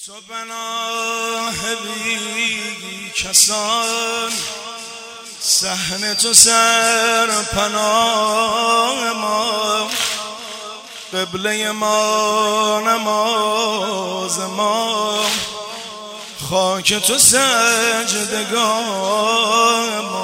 تو پناه بی کسان، صحن تو سر پناه ما، قبله ما نماز ما، خاک تو سجدگاه ما.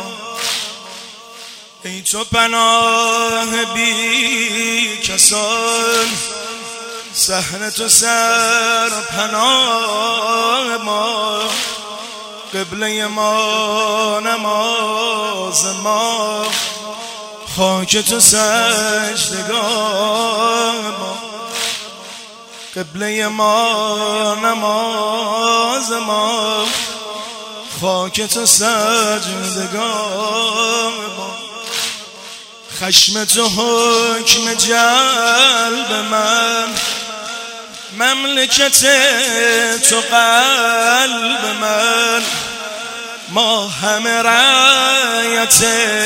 ای تو پناه بی کسان، صحن تو سر پناه ما، قبله ما نماز ما، خاک تو سجدگاه ما. قبله ما نماز ما، خاک تو سجدگاه ما. خشم تو حکم جلب من، مملکت تو قلب من، ما همه رعیت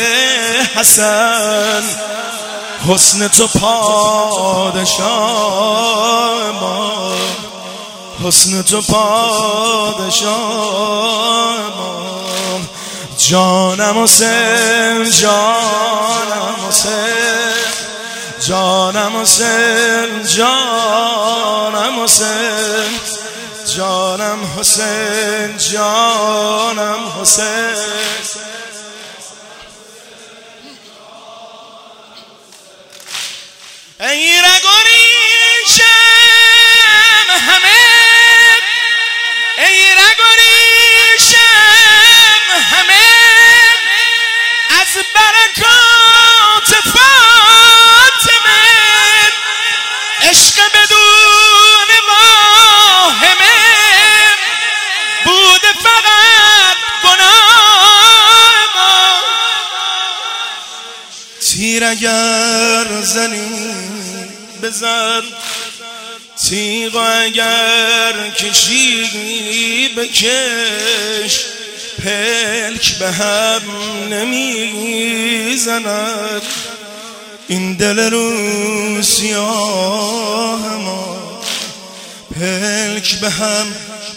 حسن، حسن تو پادشاه ما، حسن تو پادشاه ما. جانم حسین، جانم حسین، جانم حسین، جانم حسین، جانم حسین، جانم حسین. ای رگ و ریشم همه، ای رگ و ریشم همه، از برکات فاطمه، عشق بدون واهمه، بود فقط گناه ما. تیر اگر زنی بزن، تیغ اگر کشی بکش، پلک به هم نمیزند این دل رو سیاه ما، پلک به هم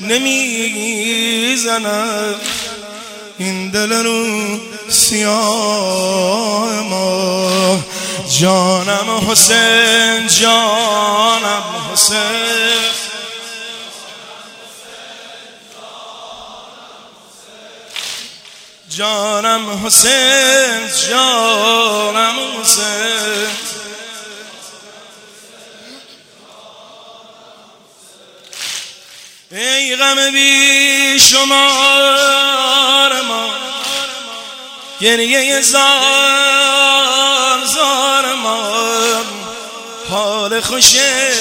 نمیزند این دل رو سیاه ما. جانم حسین، جانم حسین، جانم حسین، جانم حسین. ای غم بی شمار ما، گریه زار زار ما، حال خوش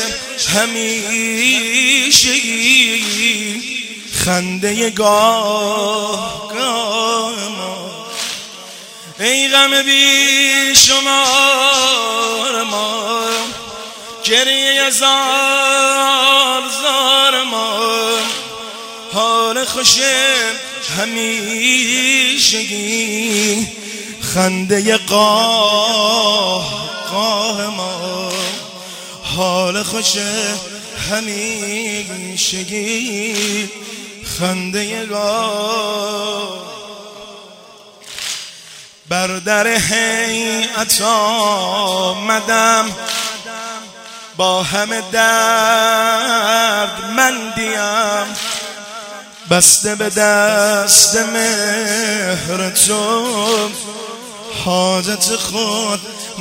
همیشگی، خنده گاه گاه ما. ای غم بی شمار ما، گریه زار زار ما، حال خوش همیشگی، خنده قاه قاه ما، حال خوش همیشگی، خنده قاه. بر در هیئت آمدم، با همه درد مندیم، بسته به دست مهر تو، حاجت خود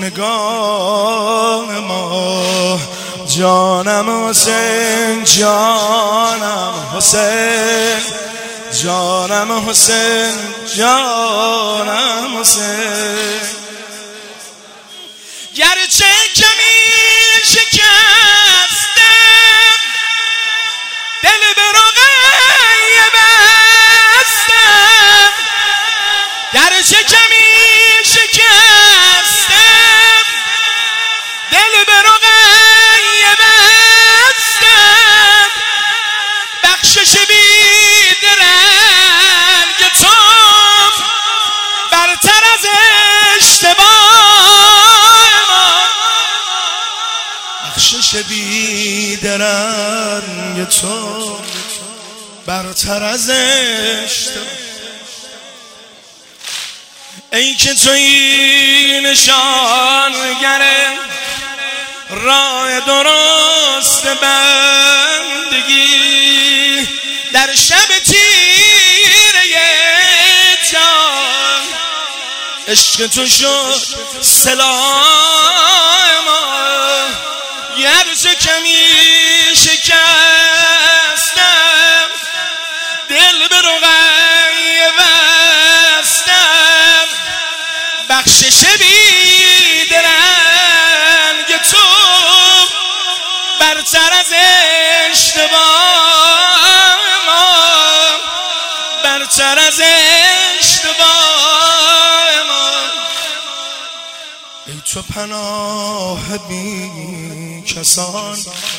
نگاه ما. جانم حسین، جانم حسین، جانم حسین، جانم حسین. گرچه کمی شکستم، دل به رقیه بستم، گرچه کمی شکستم، دل به رقیه بستم، بخشش بیدرنگ تو برتر از اشتباه ما، بخشش بیدرنگ رنگ تو برتر از اشتباه. ای که توی نشانگر راه درست بندگی، در شب تیره جان عشق تو شد سلاح ما. گر کمی شکستم دل به رقیه بستم، بخشش بیدرنگ تو برتر از اشتباه ما، برتر از اشتباه ما. ای تو پناه بی کسان،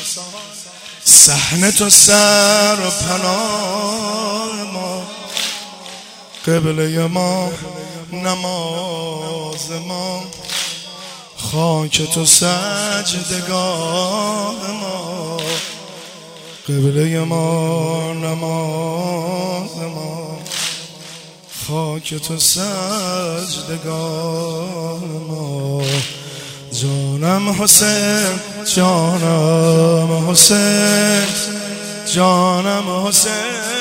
صحنه تو سر پناه ما. قبله ما نماز ما، خاک تو سجدگاه ما. قبله ما نماز ما، خاک تو سجدگاه ما. جانم حسین، جانم حسین، جانم حسین.